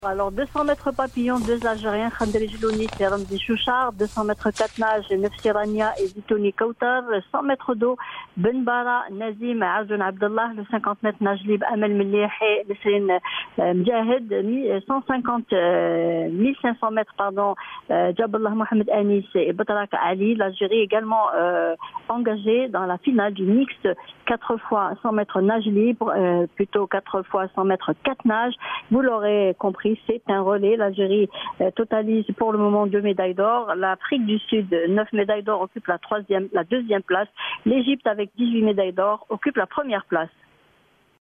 Alors 200 mètres papillon, deux Algériens, Khandri Jlouni et Ramzi Chouchard, 200 mètres 4 nages, Nefsi Rania et Zitouni Kautar, 100 mètres d'eau, Ben Bara, Nazim, Azoun Abdallah, le 50 mètres nage libre, Amel Mellih et Nesrine Mjahed, 1500 mètres, Jaballah Mohamed Anis et Batrak Ali. L'Algérie également engagée dans la finale du mixte 4 fois 100 mètres nage libre, plutôt 4 fois 100 mètres 4 nages. Vous l'aurez compris, c'est un relais. L'Algérie totalise pour le moment 2 médailles d'or. L'Afrique du Sud, 9 médailles d'or, occupe la deuxième place. L'Égypte avec 18 médailles d'or occupe la première place.